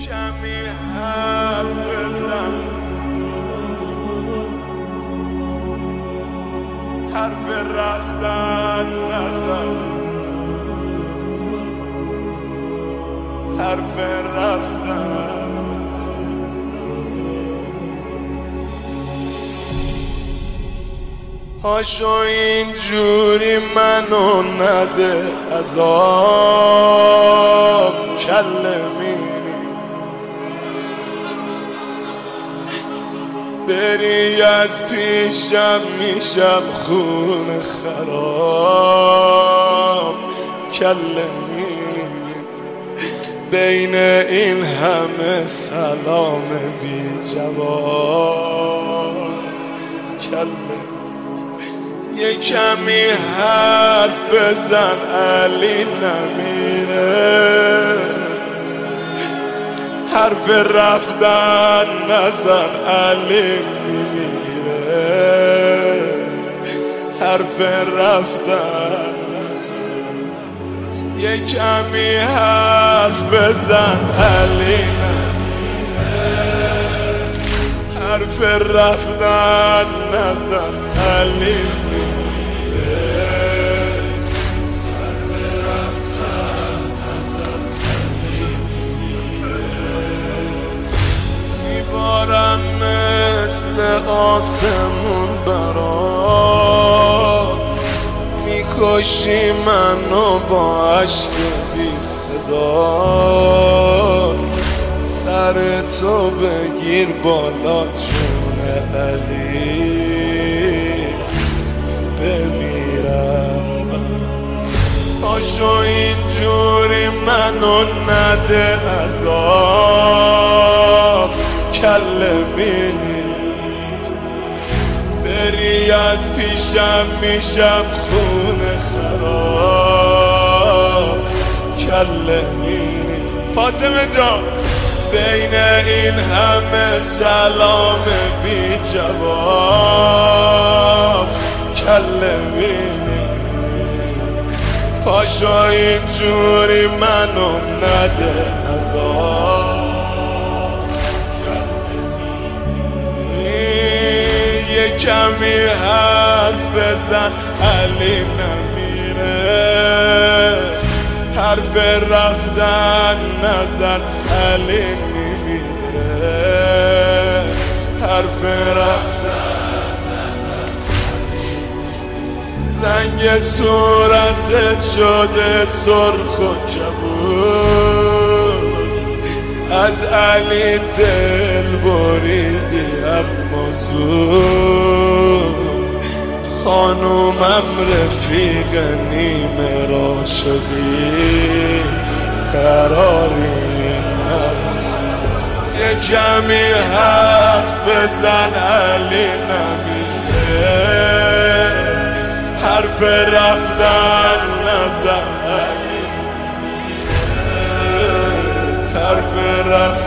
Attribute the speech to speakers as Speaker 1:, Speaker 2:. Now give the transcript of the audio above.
Speaker 1: کمی حرف بزن، حرف رفتن نزن، حرف رفتن. هاشو اینجوری منو نده عذاب کلمینی، بری از پیشم میشم خون خراب کلمینی، بین این همه سلام بی جواب کلمینی. یه کمی حرف بزن علی نمیره، حرف رفتن نزن علی میمیره، حرف رفتن نزن. یه کمی حرف بزن علی نمیره، حرف رفتن نزن علی مثل آسمون برا، میکشی منو با عشق بی صدا، سر تو بگیر بالا جون علی بمیرم. پاشو اینجوری منو نده عذاب کلمینی، بری از پیشم میشم خون خراب کلمینی. فاطمه جان بین این همه سلام بی جواب کلمینی، پاشو اینجوری منو نده عذاب. کمی حرف بزن علی نمیره، حرف رفتن نزن علی میمیره، حرف رفتن نزن. رنگ صورتت شده سرخ و کبود، از علی دل بریدی اما زود، خانومم رفیق نیمه را شدی قراری نبود. یه کمی حرف بزن علی نمیره، حرف رفتن نزن علی، حرف رفتن